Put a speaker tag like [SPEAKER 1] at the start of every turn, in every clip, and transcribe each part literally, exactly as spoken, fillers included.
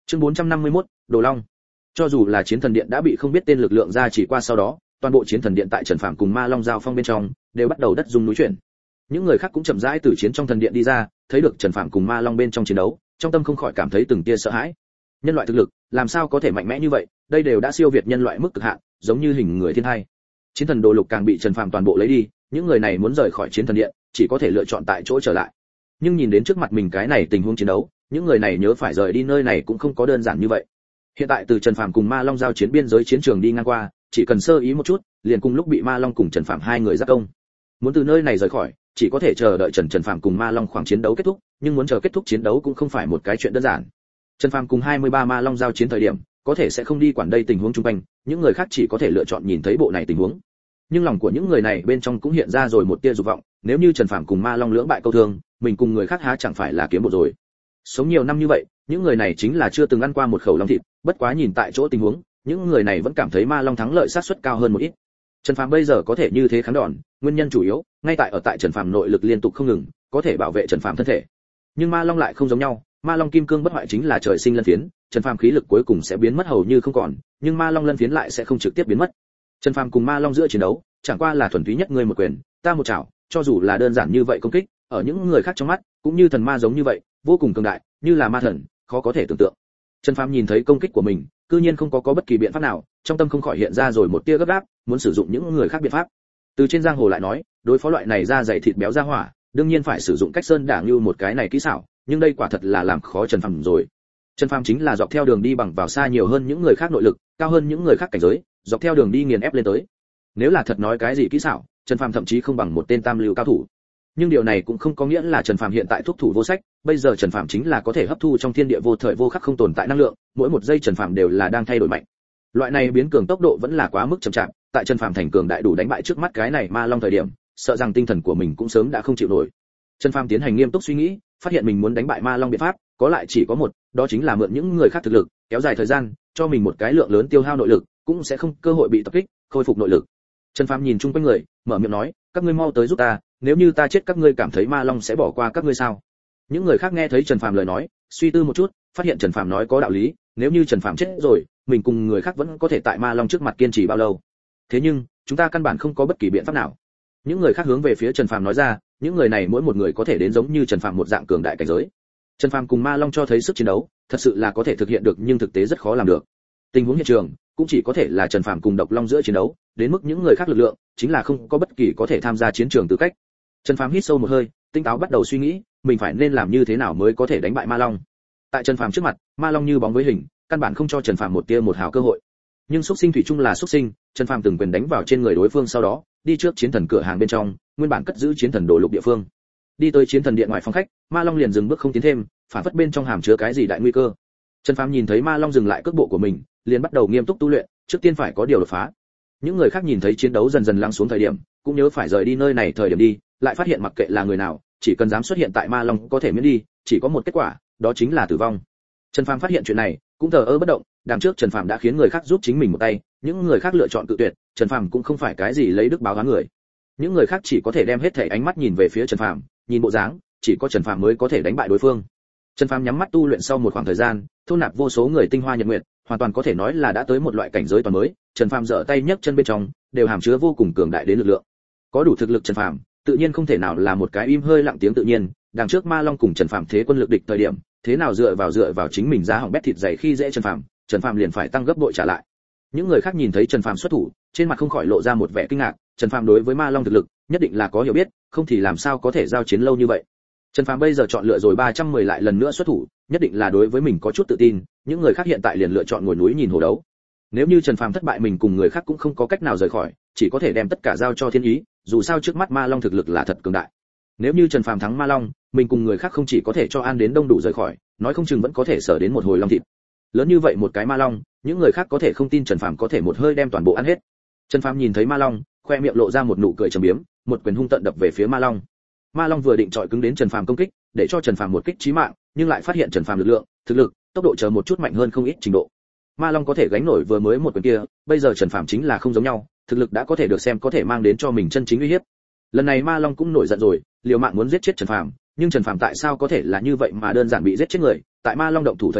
[SPEAKER 1] Chương bốn trăm năm mươi mốt, Đồ Long. Cho dù là chiến thần điện đã bị không biết tên lực lượng ra chỉ qua sau đó, toàn bộ chiến thần điện tại Trần Phàm cùng Ma Long giao phong bên trong, đều bắt đầu đất rung núi chuyển. Những người khác cũng chậm rãi từ chiến trong thần điện đi ra, thấy được Trần Phàm cùng Ma Long bên trong chiến đấu, trong tâm không khỏi cảm thấy từng tia sợ hãi. Nhân loại thực lực, làm sao có thể mạnh mẽ như vậy, đây đều đã siêu việt nhân loại mức cực hạn, giống như hình người thiên hai. Chiến thần đồ lục càng bị Trần Phàm toàn bộ lấy đi, những người này muốn rời khỏi chiến thần điện, chỉ có thể lựa chọn tại chỗ trở lại. Nhưng nhìn đến trước mặt mình cái này tình huống chiến đấu, những người này nhớ phải rời đi nơi này cũng không có đơn giản như vậy. Hiện tại từ Trần Phàm cùng Ma Long giao chiến biên giới chiến trường đi ngang qua, chỉ cần sơ ý một chút, liền cùng lúc bị Ma Long cùng Trần Phàm hai người giáp công. Muốn từ nơi này rời khỏi, chỉ có thể chờ đợi Trần Trần Phàm cùng Ma Long khoảng chiến đấu kết thúc, nhưng muốn chờ kết thúc chiến đấu cũng không phải một cái chuyện đơn giản. Trần Phàm cùng hai mươi ba Ma Long giao chiến thời điểm, có thể sẽ không đi quản đây tình huống xung quanh, những người khác chỉ có thể lựa chọn nhìn thấy bộ này tình huống. Nhưng lòng của những người này bên trong cũng hiện ra rồi một tia dục vọng, nếu như Trần Phàm cùng Ma Long lưỡng bại câu thương, mình cùng người khác há chẳng phải là kiếm bộ rồi. Sống nhiều năm như vậy, những người này chính là chưa từng ăn qua một khẩu long thịt, bất quá nhìn tại chỗ tình huống, những người này vẫn cảm thấy Ma Long thắng lợi xác suất cao hơn một ít. Trần Phàm bây giờ có thể như thế kháng đòn, nguyên nhân chủ yếu ngay tại ở tại Trần Phàm nội lực liên tục không ngừng, có thể bảo vệ Trần Phàm thân thể. Nhưng Ma Long lại không giống nhau, Ma Long kim cương bất hoại chính là trời sinh lân phiến, Trần Phàm khí lực cuối cùng sẽ biến mất hầu như không còn, nhưng Ma Long lân phiến lại sẽ không trực tiếp biến mất. Trần Phàm cùng Ma Long giữa chiến đấu, chẳng qua là thuần túy nhất người một quyền, ta một chảo, cho dù là đơn giản như vậy công kích, ở những người khác trong mắt, cũng như thần ma giống như vậy, vô cùng cường đại, như là ma thần, khó có thể tưởng tượng. Trần Phàm nhìn thấy công kích của mình, cư nhiên không có có bất kỳ biện pháp nào, trong tâm không khỏi hiện ra rồi một tia gấp gáp, muốn sử dụng những người khác biện pháp. Từ trên giang hồ lại nói, đối phó loại này da dày thịt béo ra hỏa, đương nhiên phải sử dụng cách sơn đả như một cái này kỹ xảo, nhưng đây quả thật là làm khó Trần Phàm rồi. Trần Phàm chính là dọc theo đường đi bằng vào xa nhiều hơn những người khác nội lực, cao hơn những người khác cảnh giới, dọc theo đường đi nghiền ép lên tới. Nếu là thật nói cái gì kỹ xảo, Trần Phàm thậm chí không bằng một tên tam lưu cao thủ. Nhưng điều này cũng không có nghĩa là Trần Phàm hiện tại thuốc thủ vô sách, bây giờ Trần Phàm chính là có thể hấp thu trong thiên địa vô thời vô khắc không tồn tại năng lượng, mỗi một giây Trần Phàm đều là đang thay đổi mạnh. Loại này biến cường tốc độ vẫn là quá mức chậm chạp, tại Trần Phàm thành cường đại đủ đánh bại trước mắt cái này Ma Long thời điểm, sợ rằng tinh thần của mình cũng sớm đã không chịu nổi. Trần Phàm tiến hành nghiêm túc suy nghĩ, phát hiện mình muốn đánh bại Ma Long biện pháp, có lại chỉ có một, đó chính là mượn những người khác thực lực, kéo dài thời gian, cho mình một cái lượng lớn tiêu hao nội lực, cũng sẽ không cơ hội bị tập kích, khôi phục nội lực. Trần Phàm nhìn chung quanh người, mở miệng nói, các ngươi mau tới giúp ta, nếu như ta chết các ngươi cảm thấy Ma Long sẽ bỏ qua các ngươi sao? Những người khác nghe thấy Trần Phàm lời nói, suy tư một chút, phát hiện Trần Phàm nói có đạo lý, nếu như Trần Phàm chết rồi, mình cùng người khác vẫn có thể tại Ma Long trước mặt kiên trì bao lâu. Thế nhưng, chúng ta căn bản không có bất kỳ biện pháp nào. Những người khác hướng về phía Trần Phàm nói ra, những người này mỗi một người có thể đến giống như Trần Phàm một dạng cường đại cảnh giới. Trần Phàm cùng Ma Long cho thấy sức chiến đấu, thật sự là có thể thực hiện được nhưng thực tế rất khó làm được. Tình huống hiện trường cũng chỉ có thể là Trần Phàm cùng Độc Long giữa chiến đấu, đến mức những người khác lực lượng chính là không có bất kỳ có thể tham gia chiến trường tư cách. Trần Phàm hít sâu một hơi, tinh táo bắt đầu suy nghĩ, mình phải nên làm như thế nào mới có thể đánh bại Ma Long. Tại Trần Phàm trước mặt, Ma Long như bóng với hình, căn bản không cho Trần Phàm một tia một hào cơ hội. Nhưng xúc sinh thủy chung là xúc sinh, Trần Phàm từng quyền đánh vào trên người đối phương sau đó, đi trước chiến thần cửa hàng bên trong, nguyên bản cất giữ chiến thần đồ lục địa phương. Đi tới chiến thần điện ngoài phòng khách, Ma Long liền dừng bước không tiến thêm, phản phất bên trong hàm chứa cái gì đại nguy cơ. Trần Phàm nhìn thấy Ma Long dừng lại cước bộ của mình, liền bắt đầu nghiêm túc tu luyện, trước tiên phải có điều đột phá. Những người khác nhìn thấy chiến đấu dần dần lắng xuống thời điểm, cũng nhớ phải rời đi nơi này thời điểm đi, lại phát hiện mặc kệ là người nào, chỉ cần dám xuất hiện tại Ma Long có thể miễn đi, chỉ có một kết quả, đó chính là tử vong. Trần Phàm phát hiện chuyện này, cũng thờ ơ bất động, đằng trước Trần Phàm đã khiến người khác giúp chính mình một tay, những người khác lựa chọn tự tuyệt, Trần Phàm cũng không phải cái gì lấy đức báo oán người. Những người khác chỉ có thể đem hết thảy ánh mắt nhìn về phía Trần Phàm, nhìn bộ dáng, chỉ có Trần Phàm mới có thể đánh bại đối phương. Trần Phàm nhắm mắt tu luyện sau một khoảng thời gian, thôn nạp vô số người tinh hoa nhật nguyệt, hoàn toàn có thể nói là đã tới một loại cảnh giới toàn mới. Trần Phàm giở tay nhấc chân bên trong, đều hàm chứa vô cùng cường đại đến lực lượng. Có đủ thực lực Trần Phàm, tự nhiên không thể nào là một cái im hơi lặng tiếng tự nhiên, đằng trước Ma Long cùng Trần Phàm thế quân lực địch thời điểm, thế nào dựa vào dựa vào chính mình giá hỏng bét thịt dày khi dễ Trần Phàm, Trần Phàm liền phải tăng gấp bội trả lại. Những người khác nhìn thấy Trần Phàm xuất thủ, trên mặt không khỏi lộ ra một vẻ kinh ngạc, Trần Phàm đối với Ma Long thực lực, nhất định là có hiểu biết, không thì làm sao có thể giao chiến lâu như vậy. Trần Phàm bây giờ chọn lựa rồi ba trăm mười lại lần nữa xuất thủ, nhất định là đối với mình có chút tự tin, những người khác hiện tại liền lựa chọn ngồi núi nhìn hồ đấu. Nếu như Trần Phàm thất bại mình cùng người khác cũng không có cách nào rời khỏi, chỉ có thể đem tất cả giao cho thiên ý, dù sao trước mắt Ma Long thực lực là thật cường đại. Nếu như Trần Phàm thắng Ma Long, mình cùng người khác không chỉ có thể cho an đến đông đủ rời khỏi, nói không chừng vẫn có thể sở đến một hồi long thịt. Lớn như vậy một cái Ma Long, những người khác có thể không tin Trần Phàm có thể một hơi đem toàn bộ ăn hết. Trần Phàm nhìn thấy Ma Long, khoe miệng lộ ra một nụ cười trầm biếm, một quyền hung tận đập về phía Ma Long. Ma Long vừa định chọi cứng đến Trần Phàm công kích, để cho Trần Phàm một kích chí mạng, nhưng lại phát hiện Trần Phàm lực lượng, thực lực, tốc độ chờ một chút mạnh hơn không ít trình độ. Ma Long có thể gánh nổi vừa mới một quyền kia, bây giờ Trần Phàm chính là không giống nhau, thực lực đã có thể được xem có thể mang đến cho mình chân chính uy hiếp. Lần này Ma Long cũng nổi giận rồi, liều mạng muốn giết chết Trần Phàm, nhưng Trần Phàm tại sao có thể là như vậy mà đơn giản bị giết chết người? Tại Ma Long động thủ thời điểm,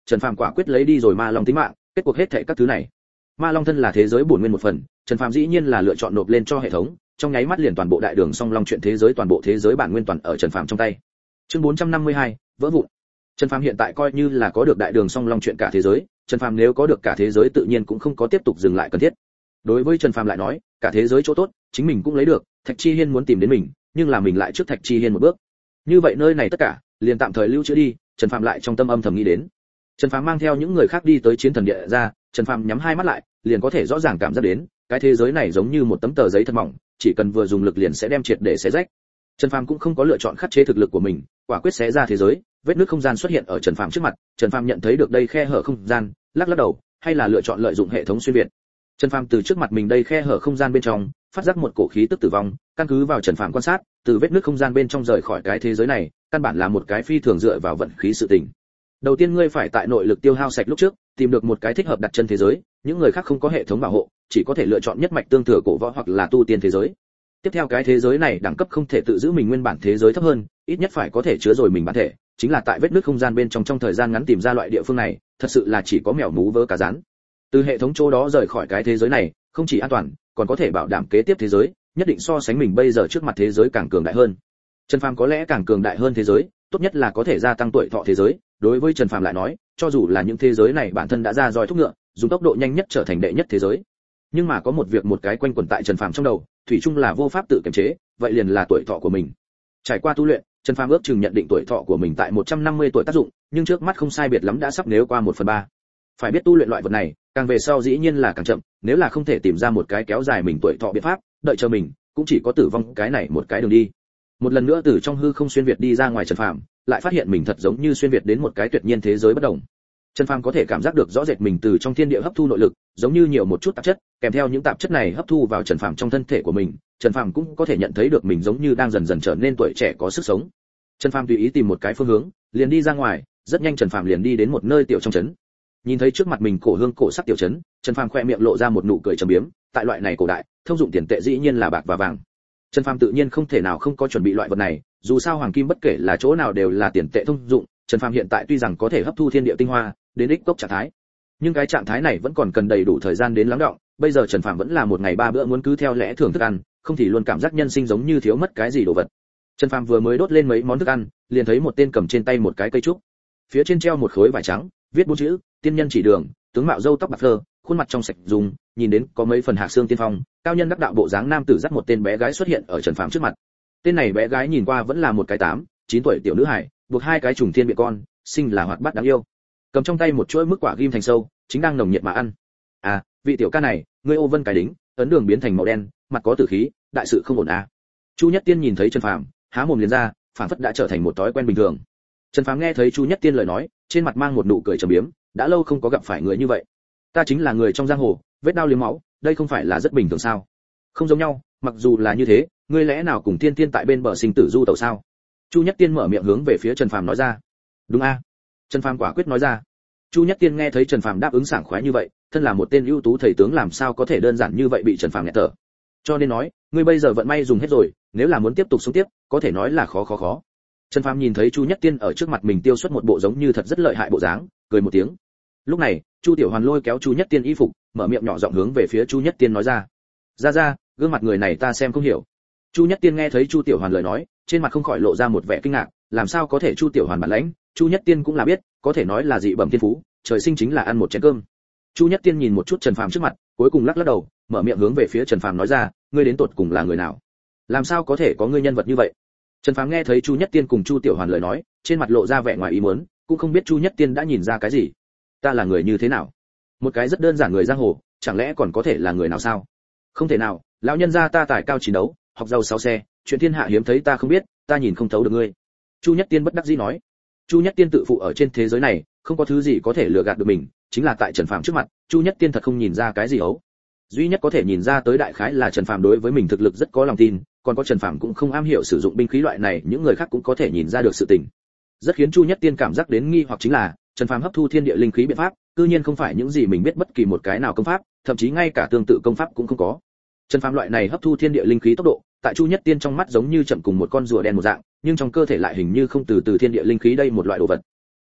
[SPEAKER 1] Trần Phàm quả quyết lấy đi rồi Ma Long tính mạng, kết cuộc hết thảy các thứ này. Ma Long thân là thế giới bổn nguyên một phần, Trần Phàm dĩ nhiên là lựa chọn nộp lên cho hệ thống, trong nháy mắt liền toàn bộ đại đường song long chuyện thế giới toàn bộ thế giới bản nguyên toàn ở Trần Phàm trong tay. Chương bốn trăm năm mươi hai, vỡ vụn. Trần Phàm hiện tại coi như là có được đại đường song long chuyện cả thế giới, Trần Phàm nếu có được cả thế giới tự nhiên cũng không có tiếp tục dừng lại cần thiết. Đối với Trần Phàm lại nói, cả thế giới chỗ tốt, chính mình cũng lấy được, Thạch Chi Hiên muốn tìm đến mình, nhưng là mình lại trước Thạch Chi Hiên một bước. Như vậy nơi này tất cả, liền tạm thời lưu trữ đi, Trần Phàm lại trong tâm âm thầm nghĩ đến. Trần Phàm mang theo những người khác đi tới chiến thần địa ra, Trần Phàm nhắm hai mắt lại, liền có thể rõ ràng cảm giác đến, cái thế giới này giống như một tấm tờ giấy thật mỏng, chỉ cần vừa dùng lực liền sẽ đem triệt để xé rách. Trần Phàm cũng không có lựa chọn khắc chế thực lực của mình, quả quyết xé ra thế giới, vết nứt không gian xuất hiện ở Trần Phàm trước mặt, Trần Phàm nhận thấy được đây khe hở không gian, lắc lắc đầu, hay là lựa chọn lợi dụng hệ thống xuyên việt. Trần Phàm từ trước mặt mình đây khe hở không gian bên trong, phát giác một cổ khí tức tử vong, căn cứ vào Trần Phàm quan sát, từ vết nứt không gian bên trong rời khỏi cái thế giới này, căn bản là một cái phi thường dựa vào vận khí sự tình. Đầu tiên ngươi phải tại nội lực tiêu hao sạch lúc trước, tìm được một cái thích hợp đặt chân thế giới, những người khác không có hệ thống bảo hộ, chỉ có thể lựa chọn nhất mạch tương thừa cổ võ hoặc là tu tiên thế giới. Tiếp theo cái thế giới này đẳng cấp không thể tự giữ mình nguyên bản thế giới thấp hơn, ít nhất phải có thể chứa rồi mình bản thể, chính là tại vết nứt không gian bên trong trong thời gian ngắn tìm ra loại địa phương này, thật sự là chỉ có mèo mú vớ cá rán. Từ hệ thống chỗ đó rời khỏi cái thế giới này, không chỉ an toàn, còn có thể bảo đảm kế tiếp thế giới, nhất định so sánh mình bây giờ trước mặt thế giới càng cường đại hơn. Trần Phàm có lẽ càng cường đại hơn thế giới, tốt nhất là có thể gia tăng tuổi thọ thế giới, đối với Trần Phàm lại nói, cho dù là những thế giới này bản thân đã ra roi thúc ngựa, dùng tốc độ nhanh nhất trở thành đệ nhất thế giới. Nhưng mà có một việc một cái quanh quẩn tại Trần Phàm trong đầu, thủy chung là vô pháp tự kiềm chế, vậy liền là tuổi thọ của mình. Trải qua tu luyện, Trần Phàm ước chừng nhận định tuổi thọ của mình tại một trăm năm mươi tuổi tác dụng, nhưng trước mắt không sai biệt lắm đã sắp nếu qua một phần ba. Phải biết tu luyện loại vật này, càng về sau dĩ nhiên là càng chậm, nếu là không thể tìm ra một cái kéo dài mình tuổi thọ biện pháp, đợi chờ mình, cũng chỉ có tử vong cái này một cái đường đi. Một lần nữa từ trong hư không xuyên việt đi ra ngoài Trần Phàm, lại phát hiện mình thật giống như xuyên việt đến một cái tuyệt nhiên thế giới bất động. Trần Phàm có thể cảm giác được rõ rệt mình từ trong thiên địa hấp thu nội lực, giống như nhiều một chút tạp chất, kèm theo những tạp chất này hấp thu vào Trần Phàm trong thân thể của mình, Trần Phàm cũng có thể nhận thấy được mình giống như đang dần dần trở nên tuổi trẻ có sức sống. Trần Phàm tùy ý tìm một cái phương hướng, liền đi ra ngoài, rất nhanh Trần Phàm liền đi đến một nơi tiểu trong trấn. Nhìn thấy trước mặt mình cổ hương cổ sắc tiểu trấn, Trần Phàm khẽ miệng lộ ra một nụ cười trầm biếm, tại loại này cổ đại, thông dụng tiền tệ dĩ nhiên là bạc và vàng. Trần Phàm tự nhiên không thể nào không có chuẩn bị loại vật này, dù sao hoàng kim bất kể là chỗ nào đều là tiền tệ thông dụng, Trần Phàm hiện tại tuy rằng có thể hấp thu thiên địa tinh hoa, đến ích cốc trạng thái, nhưng cái trạng thái này vẫn còn cần đầy đủ thời gian đến lắng đọng, bây giờ Trần Phàm vẫn là một ngày ba bữa muốn cứ theo lẽ thường thức ăn, không thì luôn cảm giác nhân sinh giống như thiếu mất cái gì đồ vật. Trần Phàm vừa mới đốt lên mấy món thức ăn, liền thấy một tên cầm trên tay một cái cây trúc, phía trên treo một khối vải trắng, viết bốn chữ: tiên nhân chỉ đường, tướng mạo râu tóc bạc phơ, khuôn mặt trong sạch dùng, nhìn đến có mấy phần hạc xương tiên phong, cao nhân đắc đạo bộ dáng nam tử dắt một tên bé gái xuất hiện ở Trần Phàm trước mặt. Tên này bé gái nhìn qua vẫn là một cái tám, chín tuổi tiểu nữ hài, buộc hai cái trùng thiên biện con, xinh là hoạt bát đáng yêu. Cầm trong tay một chuỗi mức quả ghim thành sâu, chính đang nồng nhiệt mà ăn. À, vị tiểu ca này, ngươi ô vân cái đính, ấn đường biến thành màu đen, mặt có tử khí, đại sự không ổn à? Chu Nhất Tiên nhìn thấy Trần Phàm, há mồm liền ra, phản phất đã trở thành một thói quen bình thường. Trần Phàm nghe thấy Chu Nhất Tiên lời nói, trên mặt mang một nụ cười trầm biếm, đã lâu không có gặp phải người như vậy. Ta chính là người trong giang hồ, vết đao liếm máu, đây không phải là rất bình thường sao? Không giống nhau, mặc dù là như thế, ngươi lẽ nào cùng Tiên Tiên tại bên bờ sinh tử du tàu sao? Chu Nhất Tiên mở miệng hướng về phía Trần Phàm nói ra. Đúng a? Trần Phàm quả quyết nói ra. Chu Nhất Tiên nghe thấy Trần Phàm đáp ứng sảng khoái như vậy, thân là một tên ưu tú thầy tướng làm sao có thể đơn giản như vậy bị Trần Phàm nghẹt thở. Cho nên nói, ngươi bây giờ vận may dùng hết rồi, nếu là muốn tiếp tục sống tiếp, có thể nói là khó khó khó. Trần Phàm nhìn thấy Chu Nhất Tiên ở trước mặt mình tiêu xuất một bộ giống như thật rất lợi hại bộ dáng, cười một tiếng. Lúc này, Chu Tiểu Hoàn lôi kéo Chu Nhất Tiên y phục, mở miệng nhỏ giọng hướng về phía Chu Nhất Tiên nói ra. "Ra ra, gương mặt người này ta xem không hiểu." Chu Nhất Tiên nghe thấy Chu Tiểu Hoàn lời nói, trên mặt không khỏi lộ ra một vẻ kinh ngạc, làm sao có thể Chu Tiểu Hoàn bản lãnh, Chu Nhất Tiên cũng là biết, có thể nói là dị bẩm thiên phú, trời sinh chính là ăn một chén cơm. Chu Nhất Tiên nhìn một chút Trần Phàm trước mặt, cuối cùng lắc lắc đầu, mở miệng hướng về phía Trần Phàm nói ra, ngươi đến tột cùng là người nào? Làm sao có thể có ngươi nhân vật như vậy? Trần Phàm nghe thấy Chu Nhất Tiên cùng Chu Tiểu Hoàn lời nói, trên mặt lộ ra vẻ ngoài ý muốn, cũng không biết Chu Nhất Tiên đã nhìn ra cái gì. Ta là người như thế nào? Một cái rất đơn giản người giang hồ, chẳng lẽ còn có thể là người nào sao? Không thể nào, lão nhân gia ta tài cao chiến đấu, học giàu sáu xe, chuyện thiên hạ hiếm thấy ta không biết, ta nhìn không thấu được ngươi. Chu Nhất Tiên bất đắc dĩ nói. Chu Nhất Tiên tự phụ ở trên thế giới này, không có thứ gì có thể lừa gạt được mình, chính là tại Trần Phàm trước mặt, Chu Nhất Tiên thật không nhìn ra cái gì ấu. Duy nhất có thể nhìn ra tới đại khái là Trần Phàm đối với mình thực lực rất có lòng tin, còn có Trần Phàm cũng không am hiểu sử dụng binh khí loại này, những người khác cũng có thể nhìn ra được sự tình. Rất khiến Chu Nhất Tiên cảm giác đến nghi hoặc chính là, Trần Phàm hấp thu thiên địa linh khí biện pháp, cư nhiên không phải những gì mình biết bất kỳ một cái nào công pháp, thậm chí ngay cả tương tự công pháp cũng không có. Trần Phàm loại này hấp thu thiên địa linh khí tốc độ, tại Chu Nhất Tiên trong mắt giống như chậm cùng một con rùa đen một dạng, nhưng trong cơ thể lại hình như không từ từ thiên địa linh khí đây một loại đồ vật.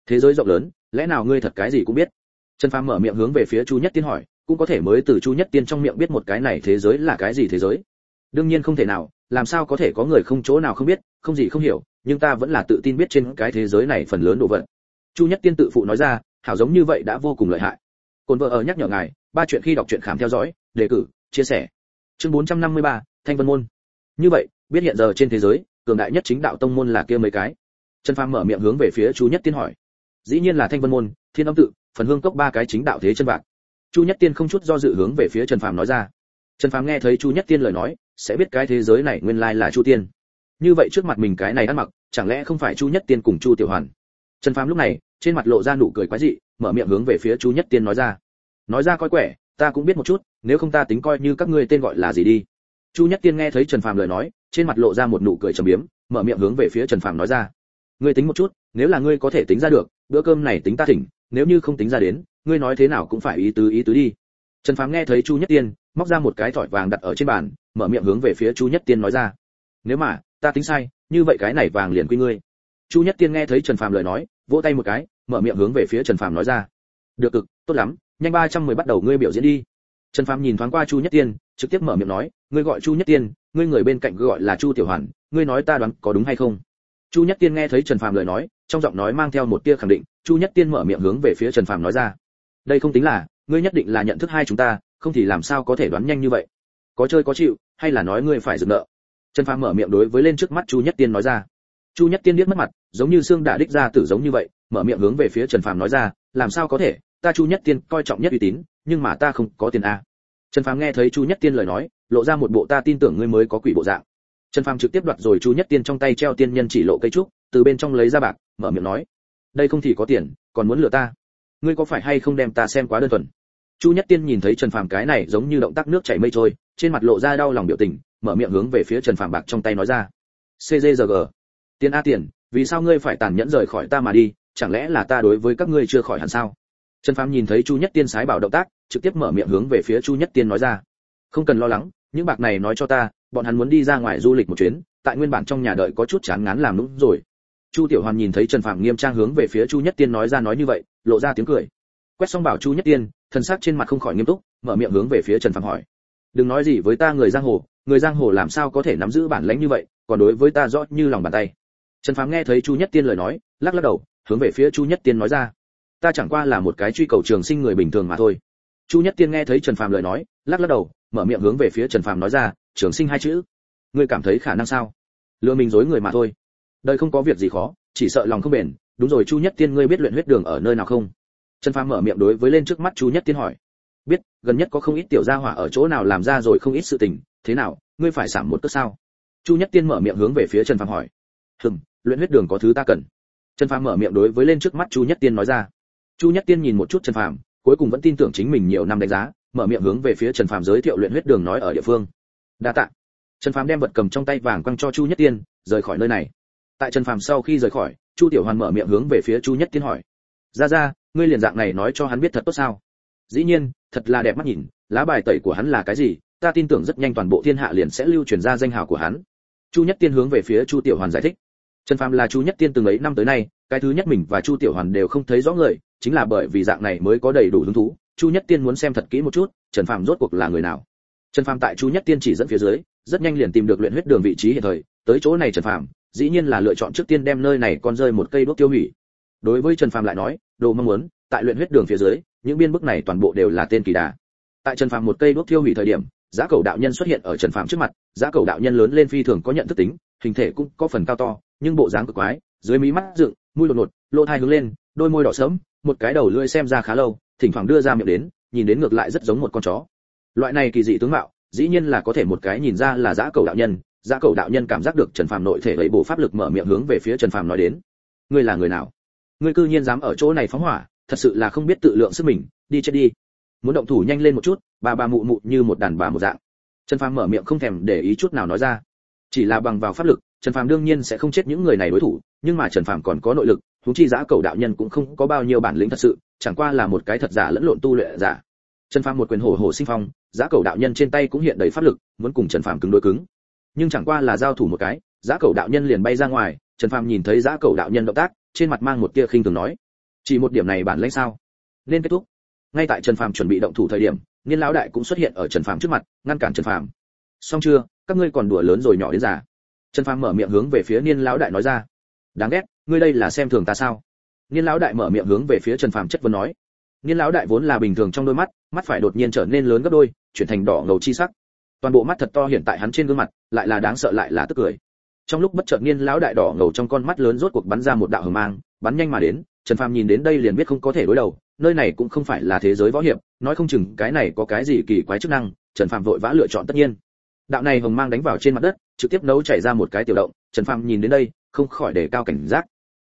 [SPEAKER 1] Thế giới rộng lớn, lẽ nào ngươi thật cái gì cũng biết? Trần Phàm mở miệng hướng về phía Chu Nhất Tiên hỏi, cũng có thể mới từ Chu Nhất Tiên trong miệng biết một cái này thế giới là cái gì thế giới. Đương nhiên không thể nào, làm sao có thể có người không chỗ nào không biết, không gì không hiểu, nhưng ta vẫn là tự tin biết trên cái thế giới này phần lớn đồ vật. Chu Nhất Tiên tự phụ nói ra, hảo giống như vậy đã vô cùng lợi hại. Cồn vợ ở nhắc nhở ngài, ba chuyện khi đọc truyện khám theo dõi, đề cử, chia sẻ. Chương bốn trăm năm mươi ba, Thanh Vân môn. Như vậy, biết hiện giờ trên thế giới, cường đại nhất chính đạo tông môn là kia mấy cái? Trần Phàm mở miệng hướng về phía Chu Nhất Tiên hỏi. Dĩ nhiên là Thanh Vân môn, Thiên Âm tự, Phần Hương cốc ba cái chính đạo thế chân bạc. Chu Nhất Tiên không chút do dự hướng về phía Trần Phàm nói ra. Trần Phàm nghe thấy Chu Nhất Tiên lời nói, sẽ biết cái thế giới này nguyên lai là Chu Tiên. Như vậy trước mặt mình cái này ăn mặc, chẳng lẽ không phải Chu Nhất Tiên cùng Chu Tiểu Hoàn? Trần Phàm lúc này, trên mặt lộ ra nụ cười quái dị, mở miệng hướng về phía Chu Nhất Tiên nói ra. Nói ra coi quẻ, ta cũng biết một chút, nếu không ta tính coi như các ngươi tên gọi là gì đi. Chu Nhất Tiên nghe thấy Trần Phàm lời nói, trên mặt lộ ra một nụ cười trầm biếm, mở miệng hướng về phía Trần Phàm nói ra. Ngươi tính một chút, nếu là ngươi có thể tính ra được, bữa cơm này tính ta thỉnh, nếu như không tính ra đến, ngươi nói thế nào cũng phải ý tứ ý tứ đi. Trần Phàm nghe thấy Chu Nhất Tiên, móc ra một cái thỏi vàng đặt ở trên bàn, mở miệng hướng về phía Chu Nhất Tiên nói ra. Nếu mà ta tính sai, như vậy cái này vàng liền quy ngươi. Chu Nhất Tiên nghe thấy Trần Phàm lời nói, vỗ tay một cái, mở miệng hướng về phía Trần Phàm nói ra. Được cực, tốt lắm, nhanh ba trăm mười bắt đầu ngươi biểu diễn đi. Trần Phàm nhìn thoáng qua Chu Nhất Tiên, trực tiếp mở miệng nói, ngươi gọi Chu Nhất Tiên, ngươi người bên cạnh gọi là Chu Tiểu Hoàn, ngươi nói ta đoán có đúng hay không? Chu Nhất Tiên nghe thấy Trần Phàm lời nói, trong giọng nói mang theo một tia khẳng định, Chu Nhất Tiên mở miệng hướng về phía Trần Phàm nói ra. Đây không tính là, ngươi nhất định là nhận thức hai chúng ta, không thì làm sao có thể đoán nhanh như vậy? Có chơi có chịu, hay là nói ngươi phải dừng nợ? Trần Phàm mở miệng đối với lên trước mắt Chu Nhất Tiên nói ra. Chu Nhất Tiên liếc mất mặt, giống như xương đã đích ra tử giống như vậy, mở miệng hướng về phía Trần Phàm nói ra, làm sao có thể, ta Chu Nhất Tiên coi trọng nhất uy tín, nhưng mà ta không có tiền a. Trần Phàm nghe thấy Chu Nhất Tiên lời nói, lộ ra một bộ ta tin tưởng ngươi mới có quỷ bộ dạng. Trần Phàm trực tiếp đoạt rồi Chu Nhất Tiên trong tay treo tiên nhân chỉ lộ cây trúc, từ bên trong lấy ra bạc, mở miệng nói, đây không thì có tiền, còn muốn lừa ta, ngươi có phải hay không đem ta xem quá đơn thuần? Chu Nhất Tiên nhìn thấy Trần Phàm cái này giống như động tác nước chảy mây trôi, trên mặt lộ ra đau lòng biểu tình, mở miệng hướng về phía Trần Phàm bạc trong tay nói ra, xê giê giê giê, tiền a tiền, vì sao ngươi phải tàn nhẫn rời khỏi ta mà đi, chẳng lẽ là ta đối với các ngươi chưa khỏi hẳn sao? Trần Phàm nhìn thấy Chu Nhất Tiên sái bảo động tác, trực tiếp mở miệng hướng về phía Chu Nhất Tiên nói ra, không cần lo lắng, những bạc này nói cho ta, bọn hắn muốn đi ra ngoài du lịch một chuyến, tại nguyên bản trong nhà đợi có chút chán ngán làm nũng rồi. Chu Tiểu Hoàn nhìn thấy Trần Phàm nghiêm trang hướng về phía Chu Nhất Tiên nói ra nói như vậy, lộ ra tiếng cười. Quét xong bảo Chu Nhất Tiên, thần sắc trên mặt không khỏi nghiêm túc, mở miệng hướng về phía Trần Phàm hỏi, đừng nói gì với ta người giang hồ, người giang hồ làm sao có thể nắm giữ bản lĩnh như vậy, còn đối với ta rõ như lòng bàn tay. Trần Phàm nghe thấy Chu Nhất Tiên lời nói, lắc lắc đầu, hướng về phía Chu Nhất Tiên nói ra, ta chẳng qua là một cái truy cầu trường sinh người bình thường mà thôi. Chu Nhất Tiên nghe thấy Trần Phàm lời nói, lắc lắc đầu, mở miệng hướng về phía Trần Phàm nói ra, trường sinh hai chữ, ngươi cảm thấy khả năng sao? Lừa mình dối người mà thôi. Đời không có việc gì khó, chỉ sợ lòng không bền. Đúng rồi Chu Nhất Tiên, ngươi biết luyện huyết đường ở nơi nào không? Trần Phàm mở miệng đối với lên trước mắt Chu Nhất Tiên hỏi. Biết, gần nhất có không ít tiểu gia hỏa ở chỗ nào làm ra rồi không ít sự tình, thế nào, ngươi phải giảm một cước sao? Chu Nhất Tiên mở miệng hướng về phía Trần Phàm hỏi. Hừm, luyện huyết đường có thứ ta cần. Trần Phàm mở miệng đối với lên trước mắt Chu Nhất Tiên nói ra. Chu Nhất Tiên nhìn một chút Trần Phàm, cuối cùng vẫn tin tưởng chính mình nhiều năm đánh giá, mở miệng hướng về phía Trần Phàm giới thiệu luyện huyết đường nói ở địa phương. Đa tạ. Trần Phàm đem vật cầm trong tay vàng quăng cho Chu Nhất Tiên, rời khỏi nơi này. Tại Trần Phàm sau khi rời khỏi, Chu Tiểu Hoàn mở miệng hướng về phía Chu Nhất Tiên hỏi: "Ra ra, ngươi liền dạng này nói cho hắn biết thật tốt sao?" "Dĩ nhiên, thật là đẹp mắt nhìn, lá bài tẩy của hắn là cái gì, ta tin tưởng rất nhanh toàn bộ thiên hạ liền sẽ lưu truyền ra danh hào của hắn." Chu Nhất Tiên hướng về phía Chu Tiểu Hoàn giải thích. Trần Phàm là Chu Nhất Tiên từng ấy năm tới nay, cái thứ nhất mình và Chu Tiểu Hoàn đều không thấy rõ người, chính là bởi vì dạng này mới có đầy đủ hứng thú. Chu Nhất Tiên muốn xem thật kỹ một chút, Trần Phàm rốt cuộc là người nào. Trần Phàm tại Chu Nhất Tiên chỉ dẫn phía dưới, rất nhanh liền tìm được luyện huyết đường vị trí hiện thời, tới chỗ này Trần Phàm, dĩ nhiên là lựa chọn trước tiên đem nơi này con rơi một cây đuốc tiêu hủy. Đối với Trần Phàm lại nói, đồ mong muốn, tại luyện huyết đường phía dưới, những biên bức này toàn bộ đều là tên kỳ đà. Tại Trần Phàm một cây đuốc tiêu hủy thời điểm, Giá Cẩu đạo nhân xuất hiện ở Trần Phàm trước mặt, Giá Cẩu đạo nhân lớn lên phi thường có nhận thức tính, hình thể cũng có phần cao to, nhưng bộ dáng cực quái, dưới mí mắt dựng, mũi đột ngột, lỗ tai hướng lên, đôi môi đỏ sẫm, một cái đầu lưỡi xem ra khá lâu, thỉnh thoảng đưa ra miệng đến, nhìn đến ngược lại rất giống một con chó. Loại này kỳ dị tướng mạo, dĩ nhiên là có thể một cái nhìn ra là Giá Cẩu đạo nhân. Giá Cẩu đạo nhân cảm giác được Trần Phàm nội thể ấy bộ pháp lực, mở miệng hướng về phía Trần Phàm nói đến: "Ngươi là người nào? Ngươi cư nhiên dám ở chỗ này phóng hỏa, thật sự là không biết tự lượng sức mình, đi chết đi." Muốn động thủ nhanh lên một chút, bà bà mụ mụ như một đàn bà một dạng. Trần Phàm mở miệng không thèm để ý chút nào nói ra. Chỉ là bằng vào pháp lực, Trần Phàm đương nhiên sẽ không chết những người này đối thủ, nhưng mà Trần Phàm còn có nội lực, huống chi Giá Cẩu đạo nhân cũng không có bao nhiêu bản lĩnh thật sự, chẳng qua là một cái thật giả lẫn lộn tu luyện giả. Trần Phàm một quyền hổ hổ sinh phong, Giá Cẩu đạo nhân trên tay cũng hiện đầy pháp lực, muốn cùng Trần Phàm cứng đối cứng. Nhưng chẳng qua là giao thủ một cái, Giá Cẩu đạo nhân liền bay ra ngoài. Trần Phàm nhìn thấy Giá Cẩu đạo nhân động tác, trên mặt mang một tia khinh thường nói: Chỉ một điểm này bản lĩnh sao? Nên kết thúc. Ngay tại Trần Phàm chuẩn bị động thủ thời điểm, Niên lão đại cũng xuất hiện ở Trần Phàm trước mặt, ngăn cản Trần Phàm. Xong chưa, các ngươi còn đùa lớn rồi nhỏ đến già. Trần Phàm mở miệng hướng về phía Niên lão đại nói ra. Đáng ghét, ngươi đây là xem thường ta sao? Niên lão đại mở miệng hướng về phía Trần Phàm chất vấn nói. Niên lão đại vốn là bình thường trong đôi mắt, mắt phải đột nhiên trở nên lớn gấp đôi, chuyển thành đỏ ngầu chi sắc. Toàn bộ mắt thật to hiện tại hắn trên gương mặt, lại là đáng sợ lại là tức cười. Trong lúc bất chợt Niên lão đại đỏ ngầu trong con mắt lớn rốt cuộc bắn ra một đạo hừng mang, bắn nhanh mà đến, Trần Phàm nhìn đến đây liền biết không có thể đối đầu, nơi này cũng không phải là thế giới võ hiệp, nói không chừng cái này có cái gì kỳ quái chức năng, Trần Phàm vội vã lựa chọn tất nhiên. Đạo này hồng mang đánh vào trên mặt đất, trực tiếp nấu chảy ra một cái tiểu động, Trần Phàm nhìn đến đây, không khỏi đề cao cảnh giác.